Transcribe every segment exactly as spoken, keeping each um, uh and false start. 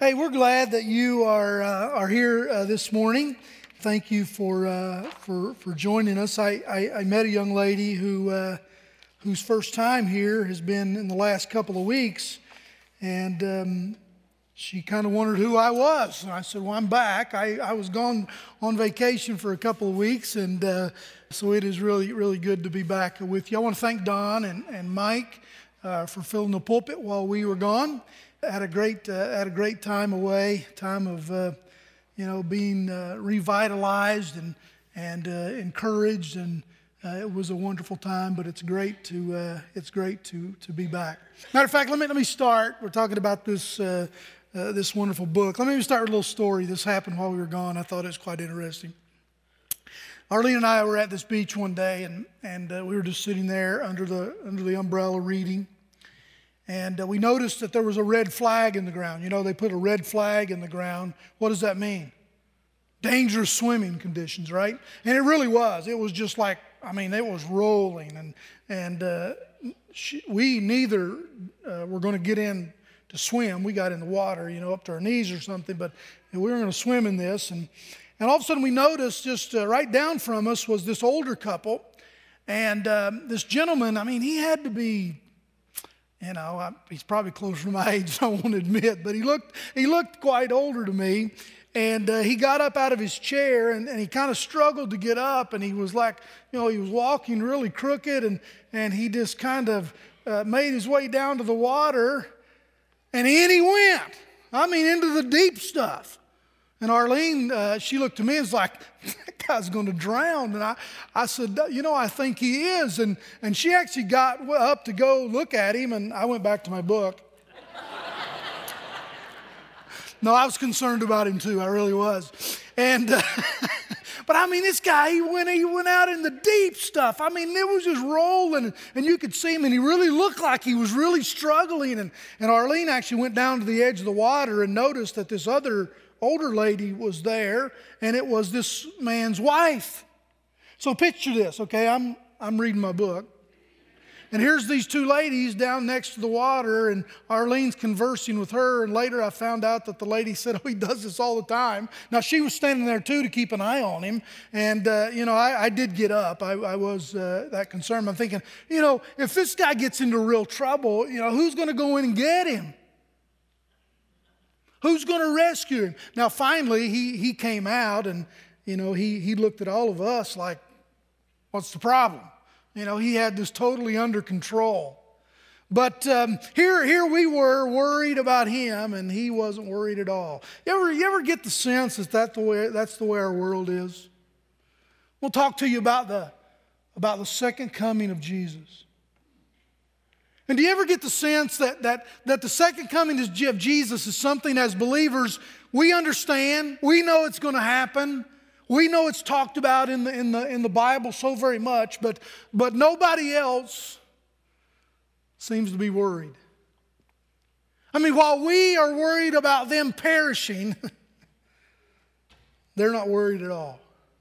Hey, we're glad that you are uh, are here uh, this morning. Thank you for uh, for for joining us. I, I, I met a young lady who uh, whose first time here has been in the last couple of weeks, and um, she kind of wondered who I was. And I said, "Well, I'm back. I, I was gone on vacation for a couple of weeks, and uh, so it is really really good to be back with you." I want to thank Don and and Mike uh, for filling the pulpit while we were gone. Had a great, uh, had a great time away, time of, uh, you know, being uh, revitalized and and uh, encouraged, and uh, it was a wonderful time. But it's great to, uh, it's great to to be back. Matter of fact, let me let me start. We're talking about this uh, uh, this wonderful book. Let me start with a little story. This happened while we were gone. I thought it was quite interesting. Arlene and I were at this beach one day, and and uh, we were just sitting there under the under the umbrella reading. And uh, we noticed that there was a red flag in the ground. You know, they put a red flag in the ground. What does that mean? Dangerous swimming conditions, right? And it really was. It was just like, I mean, it was rolling. And and uh, she, we neither uh, were going to get in to swim. We got in the water, you know, up to our knees or something. But we were going to swim in this. And, and all of a sudden we noticed just uh, right down from us was this older couple. And um, this gentleman, I mean, he had to be... You know, I, he's probably closer to my age than I want to admit, but he looked he looked quite older to me. And uh, he got up out of his chair, and, and he kind of struggled to get up, and he was like, you know, he was walking really crooked, and, and he just kind of uh, made his way down to the water, and in he went. I mean, into the deep stuff. And Arlene, uh, she looked at me and was like, that guy's going to drown. And I, I said, you know, I think he is. And, and she actually got up to go look at him, and I went back to my book. No, I was concerned about him too. I really was. And, uh, but I mean, this guy, he went, he went out in the deep stuff. I mean, it was just rolling, and you could see him, and he really looked like he was really struggling. And, and Arlene actually went down to the edge of the water and noticed that this other older lady was there, and it was this man's wife. So picture this, okay? I'm I'm reading my book, and here's these two ladies down next to the water, and Arlene's conversing with her, and later I found out that the lady said, oh, he does this all the time. Now, she was standing there, too, to keep an eye on him, and, uh, you know, I, I did get up. I, I was uh, that concerned. I'm thinking, you know, if this guy gets into real trouble, you know, who's going to go in and get him? Who's going to rescue him? Now, finally, he he came out, and, you know, he, he looked at all of us like, what's the problem? You know, he had this totally under control. But um, here, here we were worried about him, and he wasn't worried at all. You ever, you ever get the sense that, that the way, that's the way our world is? We'll talk to you about the, about the second coming of Jesus. And do you ever get the sense that, that, that the second coming of Jesus is something as believers we understand, we know it's going to happen, we know it's talked about in the, in the, in the Bible so very much, but, but nobody else seems to be worried. I mean, while we are worried about them perishing, they're not worried at all.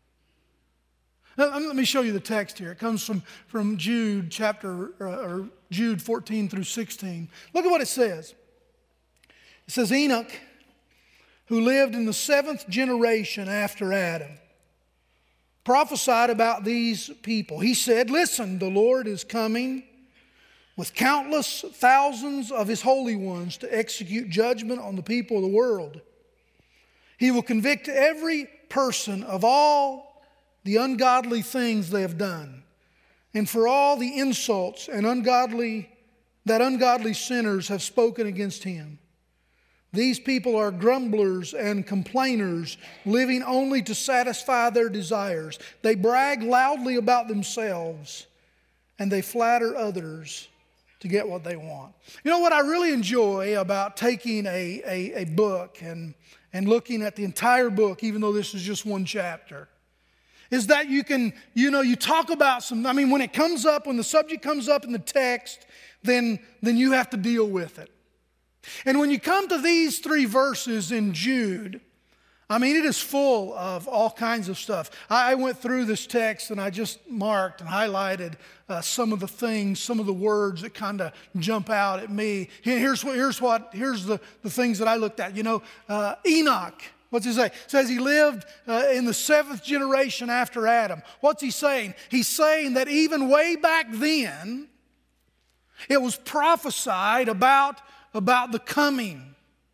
Now, let me show you the text here. It comes from, from Jude chapter, uh, or Jude fourteen through sixteen. Look at what it says. It says, Enoch, who lived in the seventh generation after Adam, prophesied about these people. He said, listen, the Lord is coming with countless thousands of his holy ones to execute judgment on the people of the world. He will convict every person of all the ungodly things they have done, and for all the insults and ungodly that ungodly sinners have spoken against him. These people are grumblers and complainers, living only to satisfy their desires. They brag loudly about themselves, and they flatter others to get what they want. You know what I really enjoy about taking a, a, a book and, and looking at the entire book, even though this is just one chapter, is that you can, you know, you talk about some, I mean, when it comes up, when the subject comes up in the text, then, then you have to deal with it. And when you come to these three verses in Jude, I mean, it is full of all kinds of stuff. I went through this text and I just marked and highlighted uh, some of the things, some of the words that kind of jump out at me. Here's what, here's what, here's the, the things that I looked at. You know, uh, Enoch, what's he say? It says he lived uh, in the seventh generation after Adam. What's he saying? He's saying that even way back then, it was prophesied about, about the coming.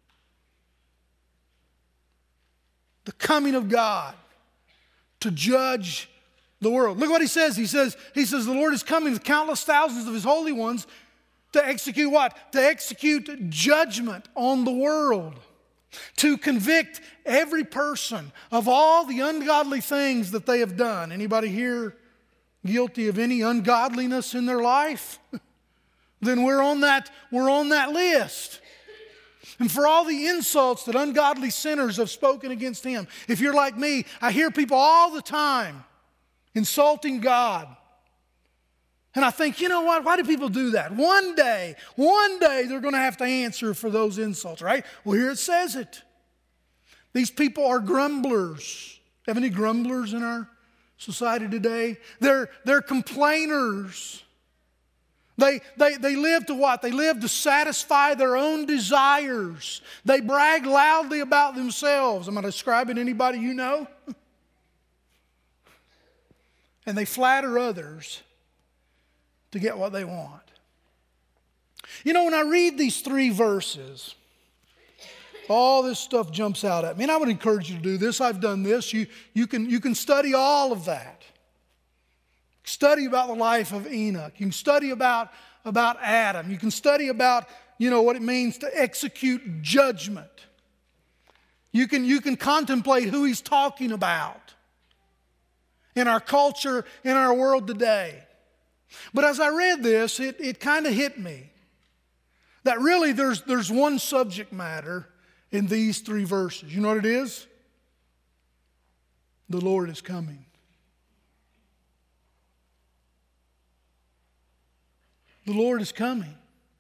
The coming of God to judge the world. Look what he says. He says, he says, the Lord is coming with countless thousands of his holy ones to execute what? To execute judgment on the world. To convict every person of all the ungodly things that they have done. Anybody here guilty of any ungodliness in their life? Then we're on that, we're on that list. And for all the insults that ungodly sinners have spoken against him. If you're like me, I hear people all the time insulting God. And I think, you know what? Why do people do that? One day, one day they're going to have to answer for those insults, right? Well, here it says it. These people are grumblers. Have any grumblers in our society today? They're, they're complainers. They, they, they live to what? They live to satisfy their own desires. They brag loudly about themselves. Am I describing anybody you know? And they flatter others to get what they want. You know, when I read these three verses, all this stuff jumps out at me. And I would encourage you to do this. I've done this. You, you, can, you can study all of that. Study about the life of Enoch. You can study about, about Adam. You can study about, you know, what it means to execute judgment. You can, you can contemplate who he's talking about in our culture, in our world today. But as I read this, it, it kind of hit me that really there's, there's one subject matter in these three verses. You know what it is? The Lord is coming. The Lord is coming.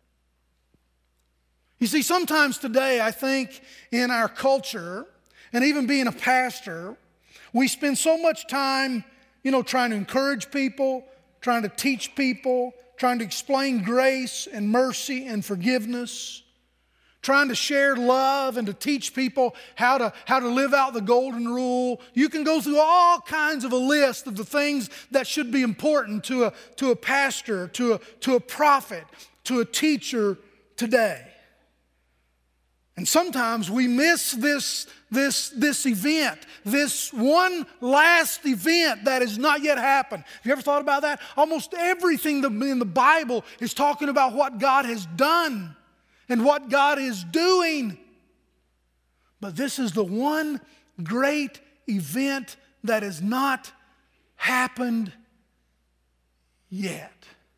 You see, sometimes today, I think in our culture, and even being a pastor, we spend so much time, you know, trying to encourage people, trying to teach people, trying to explain grace and mercy and forgiveness, trying to share love and to teach people how to, how to live out the golden rule. You can go through all kinds of a list of the things that should be important to a, to a pastor, to a, to a prophet, to a teacher today. And sometimes we miss this, this, this event, this one last event that has not yet happened. Have you ever thought about that? Almost everything in the Bible is talking about what God has done and what God is doing. But this is the one great event that has not happened yet.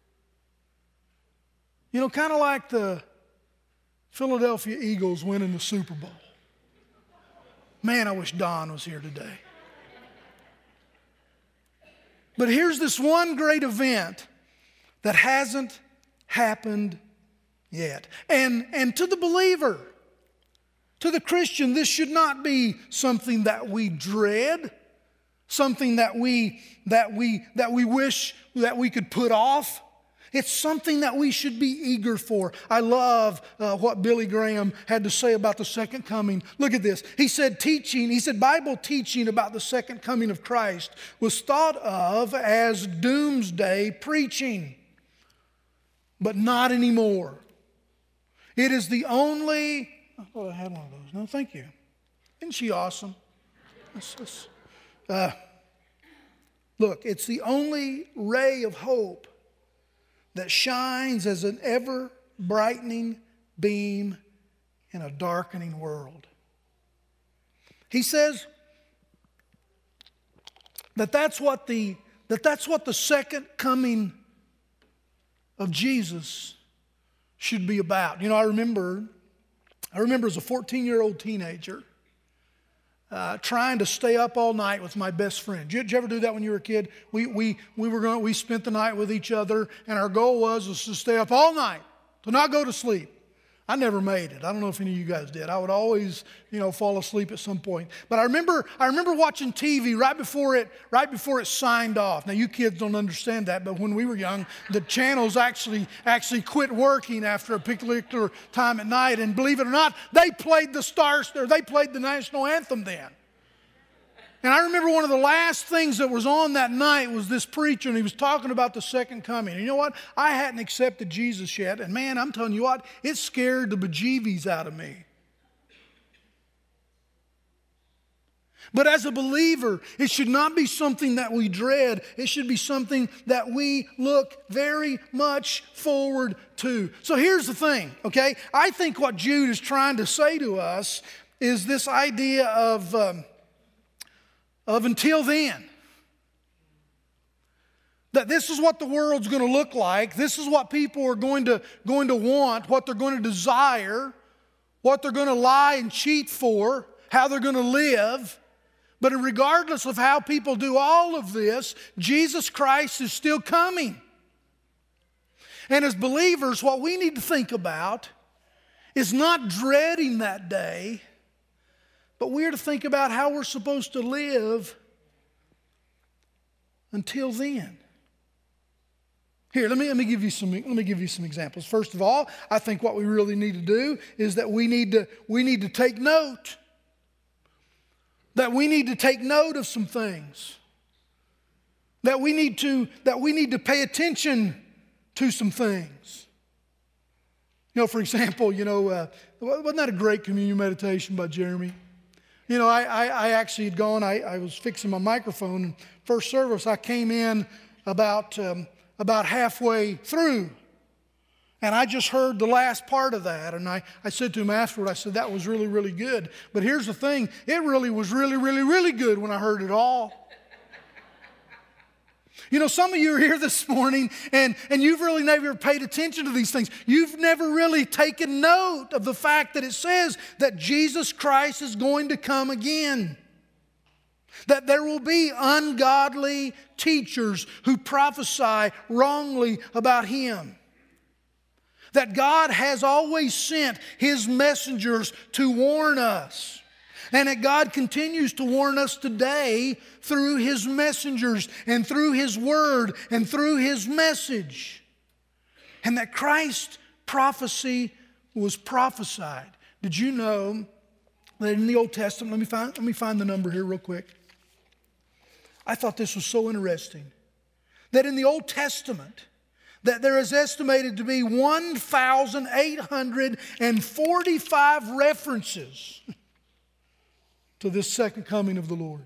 You know, kind of like the Philadelphia Eagles winning the Super Bowl. Man, I wish Don was here today. But here's this one great event that hasn't happened yet. And, and to the believer, to the Christian, this should not be something that we dread, something that we, that we, that we wish that we could put off. It's something that we should be eager for. I love uh, what Billy Graham had to say about the second coming. Look at this. He said teaching, he said Bible teaching about the second coming of Christ was thought of as doomsday preaching, but not anymore. It is the only, I thought I had one of those. No, thank you. Isn't she awesome? That's, that's, uh, look, it's the only ray of hope that shines as an ever-brightening beam in a darkening world. He says that that's what the, that that's what the second coming of Jesus should be about. You know, I remember, I remember as a fourteen-year-old teenager, Uh, trying to stay up all night with my best friend. Did you, did you ever do that when you were a kid? We, we, we, were going, we spent the night with each other, and our goal was, was to stay up all night, to not go to sleep. I never made it. I don't know if any of you guys did. I would always, you know, fall asleep at some point. But I remember, I remember watching T V right before it, right before it signed off. Now you kids don't understand that, but when we were young, the channels actually actually quit working after a particular time at night. And believe it or not, they played the stars, or they played the national anthem then. And I remember one of the last things that was on that night was this preacher, and he was talking about the second coming. And you know what? I hadn't accepted Jesus yet, and man, I'm telling you what, it scared the bejeebies out of me. But as a believer, it should not be something that we dread. It should be something that we look very much forward to. So here's the thing, okay? I think what Jude is trying to say to us is this idea of... Um, of until then. That this is what the world's going to look like. This is what people are going to, going to want, what they're going to desire, what they're going to lie and cheat for, how they're going to live. But regardless of how people do all of this, Jesus Christ is still coming. And as believers, what we need to think about is not dreading that day, but we're to think about how we're supposed to live until then. Here, let me, let me give you some, let me give you some examples. First of all, I think what we really need to do is that we need to, we need to take note. That we need to take note of some things. That we need to, that we need to pay attention to some things. You know, for example, you know, uh, wasn't that a great communion meditation by Jeremy? You know, I, I, I actually had gone, I, I was fixing my microphone, and first service I came in about, um, about halfway through. And I just heard the last part of that. And I, I said to him afterward, I said, that was really, really good. But here's the thing, it really was really, really, really good when I heard it all. You know, some of you are here this morning and, and you've really never paid attention to these things. You've never really taken note of the fact that it says that Jesus Christ is going to come again. That there will be ungodly teachers who prophesy wrongly about Him. That God has always sent His messengers to warn us. And that God continues to warn us today through His messengers and through His word and through His message. And that Christ's prophecy was prophesied. Did you know that in the Old Testament, let me find, let me find the number here real quick. I thought this was so interesting. That in the Old Testament, that there is estimated to be one thousand eight hundred forty-five references to this second coming of the Lord.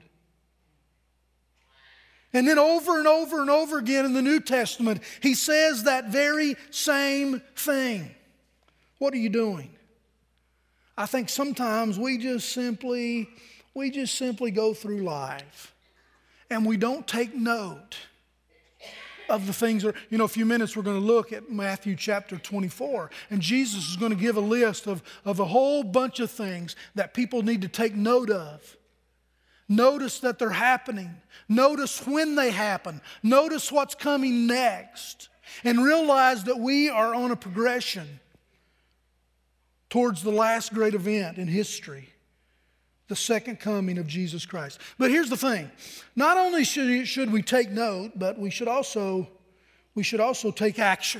And then over and over and over again in the New Testament, He says that very same thing. What are you doing? I think sometimes we just simply, we just simply go through life and we don't take note of the things that, you know, a few minutes we're going to look at Matthew chapter twenty-four. And Jesus is going to give a list of, of a whole bunch of things that people need to take note of. Notice that they're happening. Notice when they happen. Notice what's coming next. And realize that we are on a progression towards the last great event in history. The second coming of Jesus Christ. But here's the thing. Not only should, should we take note, but we should also, we should also take action.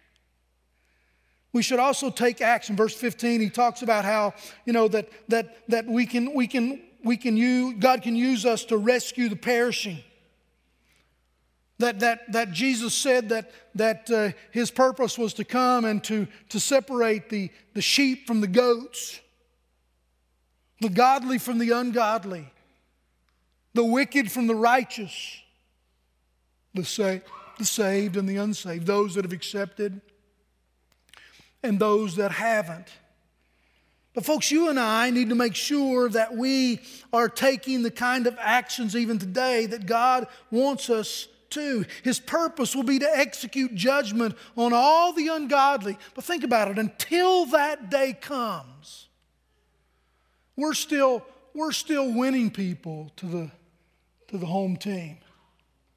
We should also take action. Verse fifteen, he talks about how, you know, that that that we can we can we can use God can use us to rescue the perishing. That that that Jesus said that that uh, His purpose was to come and to to separate the the sheep from the goats. The godly from the ungodly. The wicked from the righteous. The, sa- the saved and the unsaved. Those that have accepted and those that haven't. But folks, you and I need to make sure that we are taking the kind of actions even today that God wants us to. His purpose will be to execute judgment on all the ungodly. But think about it. Until that day comes, We're still, we're still winning people to the, to the home team.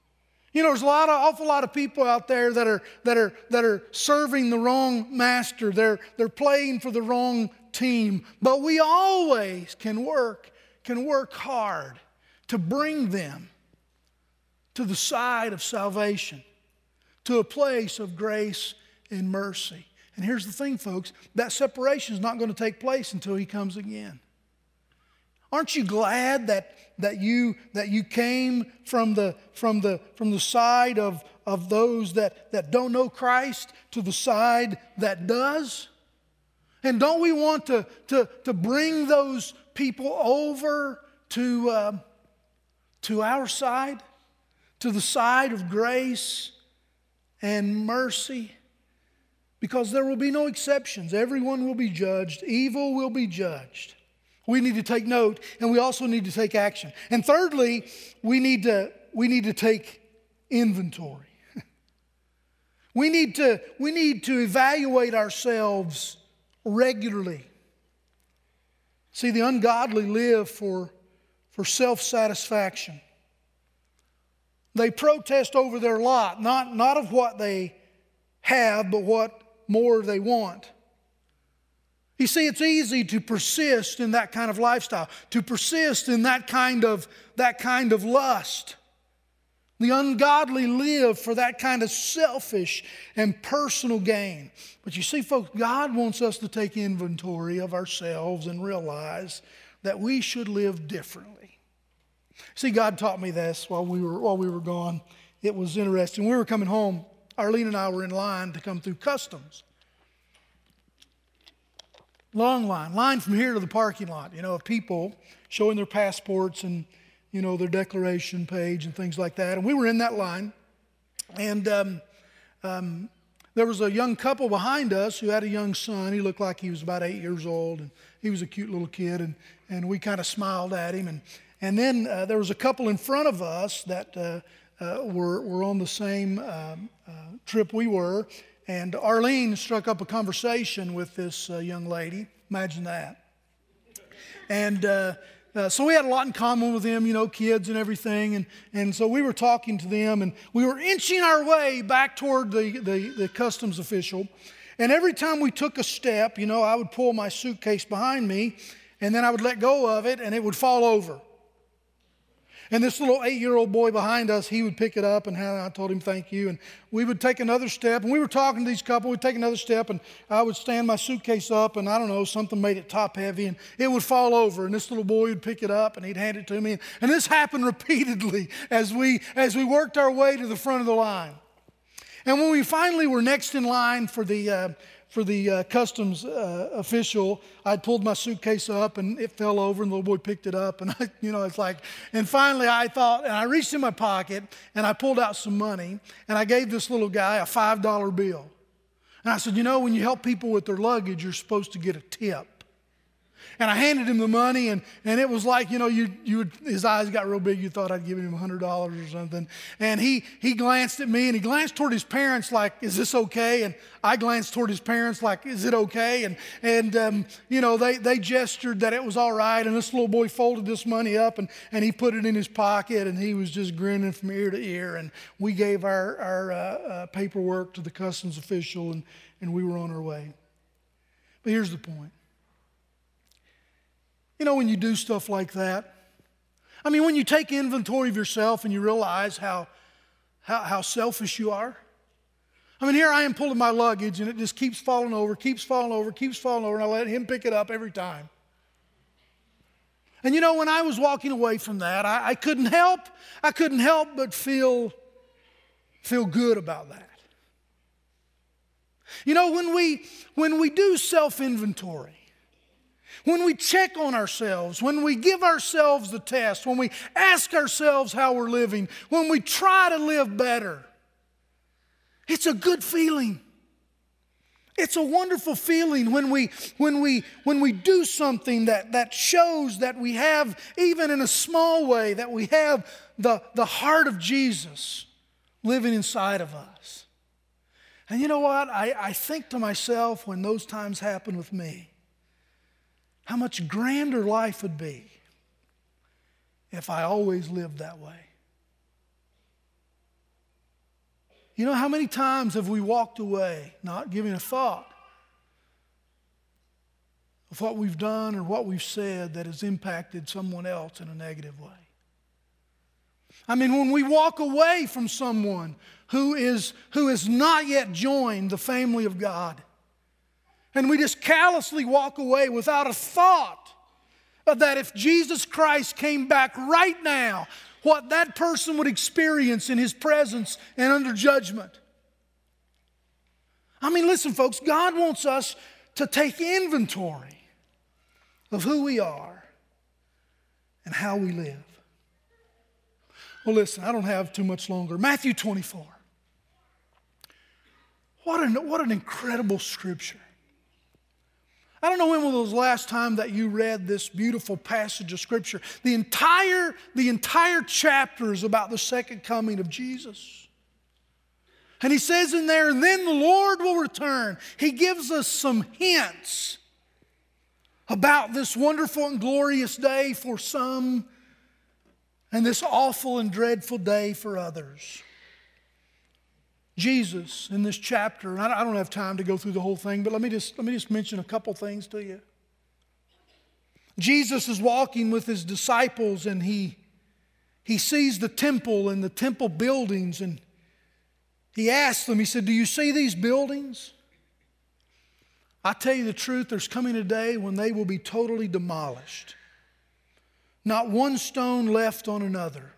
You know, there's a lot of, awful lot of people out there that are that are that are serving the wrong master. They're they're playing for the wrong team. But we always can work can work hard to bring them to the side of salvation, to a place of grace and mercy. And here's the thing, folks, that separation is not going to take place until He comes again. Aren't you glad that that you that you came from the from the from the side of, of those that, that don't know Christ to the side that does? And don't we want to, to, to bring those people over to, uh, to our side, to the side of grace and mercy? Because there will be no exceptions. Everyone will be judged. Evil will be judged. We need to take note, and we also need to take action. And thirdly, we need to, we need to take inventory. we, need to, we need to evaluate ourselves regularly. See, the ungodly live for, for self-satisfaction. They protest over their lot, not, not of what they have, but what more they want. You see, it's easy to persist in that kind of lifestyle, to persist in that kind of, that kind of lust. The ungodly live for that kind of selfish and personal gain. But you see, folks, God wants us to take inventory of ourselves and realize that we should live differently. See, God taught me this while we were, while we were gone. It was interesting. We were coming home. Arlene and I were in line to come through customs. Long line, line from here to the parking lot, you know, of people showing their passports and, you know, their declaration page and things like that. And we were in that line, and um, um, there was a young couple behind us who had a young son. He looked like he was about eight years old, and he was a cute little kid, and, and we kind of smiled at him. And, and then uh, there was a couple in front of us that uh, uh, were, were on the same um, uh, trip we were. And Arlene struck up a conversation with this uh, young lady. Imagine that. And uh, uh, so we had a lot in common with them, you know, kids and everything. And, and so we were talking to them, and we were inching our way back toward the, the, the customs official. And every time we took a step, you know, I would pull my suitcase behind me, and then I would let go of it, and it would fall over. And this little eight-year-old boy behind us, he would pick it up, and I told him thank you. And we would take another step, and we were talking to these couple. We'd take another step, and I would stand my suitcase up, and I don't know, something made it top heavy, and it would fall over. And this little boy would pick it up, and he'd hand it to me. And this happened repeatedly as we as we worked our way to the front of the line. And when we finally were next in line for the uh, for the uh, customs uh, official, I pulled my suitcase up and it fell over, and the little boy picked it up, and I, you know, it's like, and finally I thought, and I reached in my pocket and I pulled out some money, and I gave this little guy a five dollar bill. And I said, you know, when you help people with their luggage, you're supposed to get a tip. And I handed him the money, and, and it was like, you know, you you would, his eyes got real big. You thought I'd given him one hundred dollars or something. And he he glanced at me, and he glanced toward his parents like, is this okay? And I glanced toward his parents like, is it okay? And, and um, you know, they, they gestured that it was all right. And this little boy folded this money up, and, and he put it in his pocket, and he was just grinning from ear to ear. And we gave our, our uh, uh, paperwork to the customs official, and, and we were on our way. But here's the point. You know, when you do stuff like that, I mean, when you take inventory of yourself and you realize how, how, how selfish you are. I mean, here I am pulling my luggage, and it just keeps falling over, keeps falling over, keeps falling over, and I let him pick it up every time. And you know, when I was walking away from that, I, I couldn't help, I couldn't help but feel, feel good about that. You know, when we, when we do self-inventory, when we check on ourselves, when we give ourselves the test, when we ask ourselves how we're living, when we try to live better, it's a good feeling. It's a wonderful feeling when we, when we, when we do something that, that shows that we have, even in a small way, that we have the, the heart of Jesus living inside of us. And you know what? I, I think to myself when those times happen with me, how much grander life would be if I always lived that way. You know, how many times have we walked away not giving a thought of what we've done or what we've said that has impacted someone else in a negative way? I mean, when we walk away from someone who is who has not yet joined the family of God, and we just callously walk away without a thought of that if Jesus Christ came back right now, what that person would experience in His presence and under judgment. I mean, listen, folks, God wants us to take inventory of who we are and how we live. Well, listen, I don't have too much longer. Matthew twenty-four. What an, what an incredible scripture. I don't know when was the last time that you read this beautiful passage of Scripture. The entire, the entire chapter is about the second coming of Jesus. And he says in there, and then the Lord will return. He gives us some hints about this wonderful and glorious day for some and this awful and dreadful day for others. Jesus in this chapter, and I don't have time to go through the whole thing, but let me just, let me just mention a couple things to you. Jesus is walking with His disciples, and he, he sees the temple and the temple buildings, and He asks them, He said, do you see these buildings? I tell you the truth, there's coming a day when they will be totally demolished. Not one stone left on another.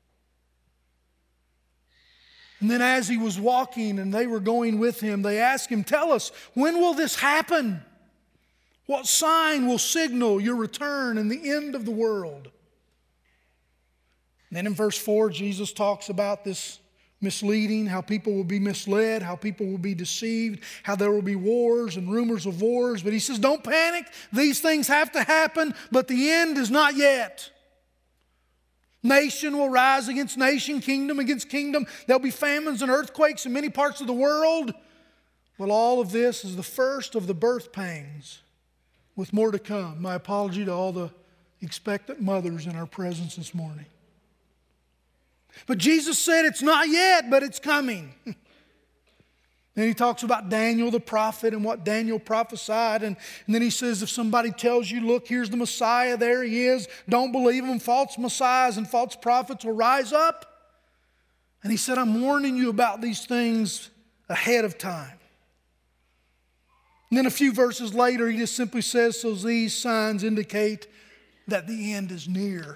And then as He was walking and they were going with Him, they asked Him, tell us, when will this happen? What sign will signal your return and the end of the world? And then in verse four, Jesus talks about this misleading, how people will be misled, how people will be deceived, how there will be wars and rumors of wars. But He says, don't panic. These things have to happen, but the end is not yet. Nation will rise against nation, kingdom against kingdom. There'll be famines and earthquakes in many parts of the world. Well, all of this is the first of the birth pangs, with more to come. My apology to all the expectant mothers in our presence this morning. But Jesus said it's not yet, but it's coming. Then He talks about Daniel the prophet and what Daniel prophesied. And, and then He says, if somebody tells you, look, here's the Messiah, there He is, don't believe him. False messiahs and false prophets will rise up. And He said, I'm warning you about these things ahead of time. And then a few verses later, He just simply says, so these signs indicate that the end is near.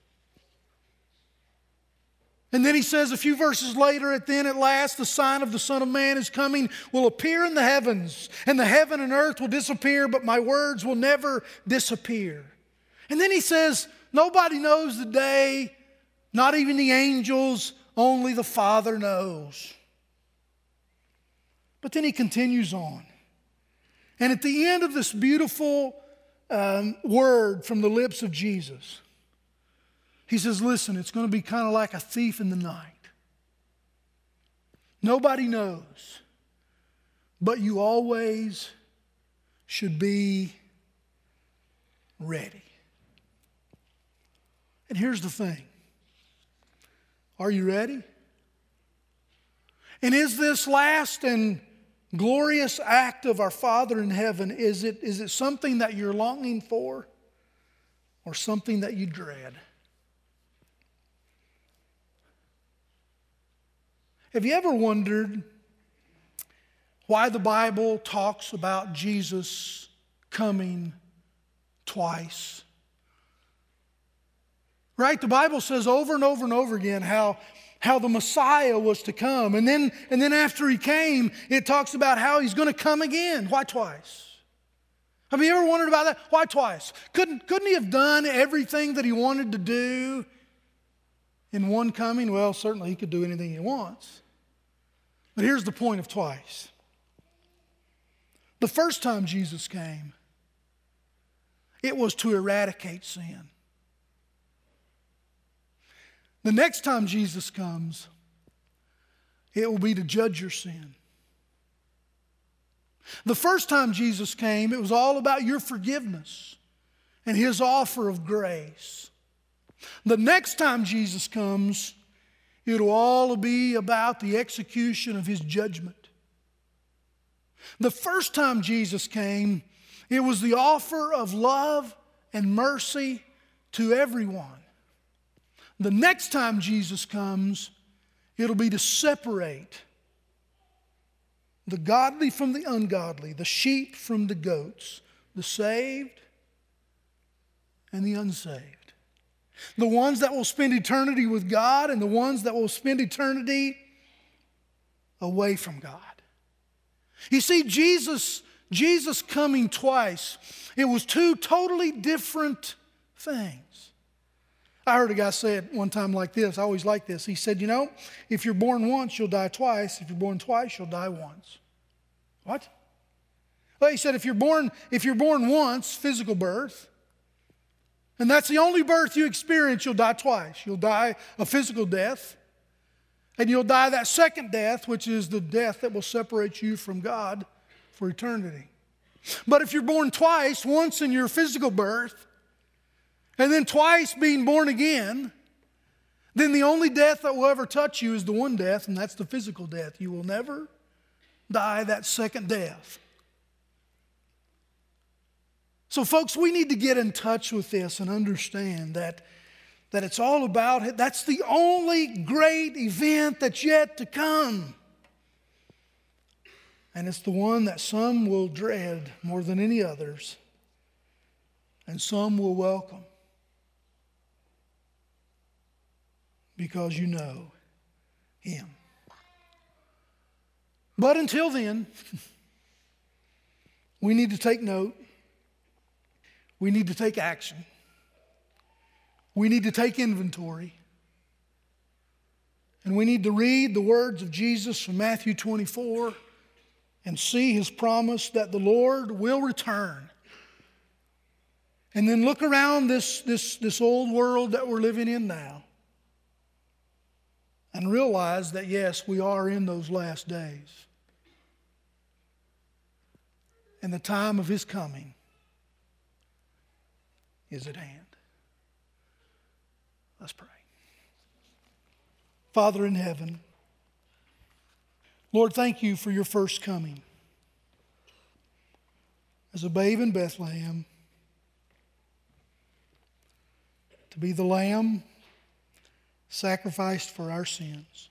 And then He says a few verses later, at then at last the sign of the Son of Man is coming, will appear in the heavens, and the heaven and earth will disappear, but my words will never disappear. And then He says, nobody knows the day, not even the angels, only the Father knows. But then He continues on. And at the end of this beautiful um, word from the lips of Jesus, He says, listen, it's going to be kind of like a thief in the night. Nobody knows, but you always should be ready. And here's the thing. Are you ready? And is this last and glorious act of our Father in heaven, is it, is it something that you're longing for or something that you dread? Have you ever wondered why the Bible talks about Jesus coming twice? Right? The Bible says over and over and over again how, how the Messiah was to come. And then, and then after He came, it talks about how He's going to come again. Why twice? Have you ever wondered about that? Why twice? Couldn't, couldn't He have done everything that He wanted to do in one coming? Well, certainly He could do anything He wants. But here's the point of twice. The first time Jesus came, it was to eradicate sin. The next time Jesus comes, it will be to judge your sin. The first time Jesus came, it was all about your forgiveness and His offer of grace. The next time Jesus comes, It'll all be about the execution of His judgment. The first time Jesus came, it was the offer of love and mercy to everyone. The next time Jesus comes, it'll be to separate the godly from the ungodly, the sheep from the goats, the saved and the unsaved. The ones that will spend eternity with God and the ones that will spend eternity away from God. You see, Jesus, Jesus coming twice, it was two totally different things. I heard a guy say it one time like this. I always like this. He said, you know, if you're born once, you'll die twice. If you're born twice, you'll die once. What? Well, he said, if you're born, if you're born once, physical birth, and that's the only birth you experience, you'll die twice. You'll die a physical death, and you'll die that second death, which is the death that will separate you from God for eternity. But if you're born twice, once in your physical birth, and then twice being born again, then the only death that will ever touch you is the one death, and that's the physical death. You will never die that second death. So folks, we need to get in touch with this and understand that, that it's all about it. That's the only great event that's yet to come. And it's the one that some will dread more than any others, and some will welcome. Because you know Him. But until then, we need to take note. We need to take action. We need to take inventory. And we need to read the words of Jesus from Matthew twenty-four and see His promise that the Lord will return. And then look around this, this, this old world that we're living in now and realize that, yes, we are in those last days. And the time of His coming is at hand. Let's pray. Father in heaven, Lord, thank You for Your first coming as a babe in Bethlehem, to be the Lamb sacrificed for our sins.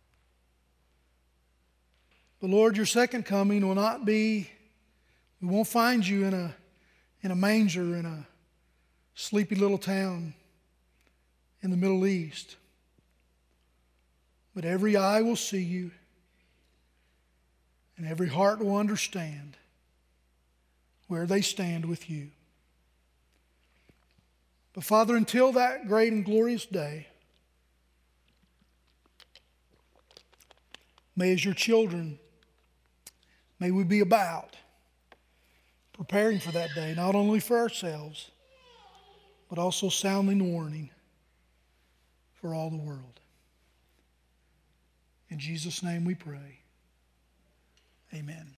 But Lord, Your second coming will not be, we won't find You in a, in a manger in a sleepy little town in the Middle East. But every eye will see You, and every heart will understand where they stand with You. But Father, until that great and glorious day, may as Your children, may we be about preparing for that day, not only for ourselves, but also sounding warning for all the world. In Jesus' name we pray. Amen.